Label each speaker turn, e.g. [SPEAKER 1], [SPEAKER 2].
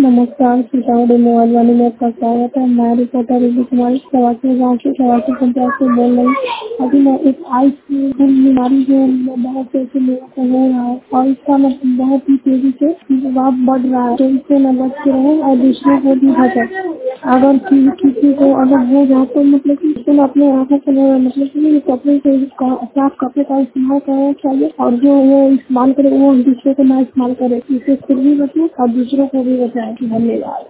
[SPEAKER 1] नमस्कार, सीतामढ़ी मोबाइल वाले में आपका स्वागत है। मैं रिपोर्टर रिद्धि कुमारी सवासी गाँव की सवासी पंचायत से बोल रही हूँ। अभी मैं एक आइस बीमारी जो बहुत तेजी से लोगों को हो रहा है और इसका मतलब बहुत ही तेजी से प्रभाव बढ़ रहा है, तो इससे न बच के रहे और दूसरों को भी बचाए। अगर किसी को अगर हो जाए तो मतलब कि उसको अपने आँखों से मतलब कि कपड़े से साफ कपड़े का इस्तेमाल करना चाहिए और जो वो इस्तेमाल करे वो दूसरे को ना इस्तेमाल करे। इससे खुद भी बचे और दूसरों को भी बचाए। धन्यवाद।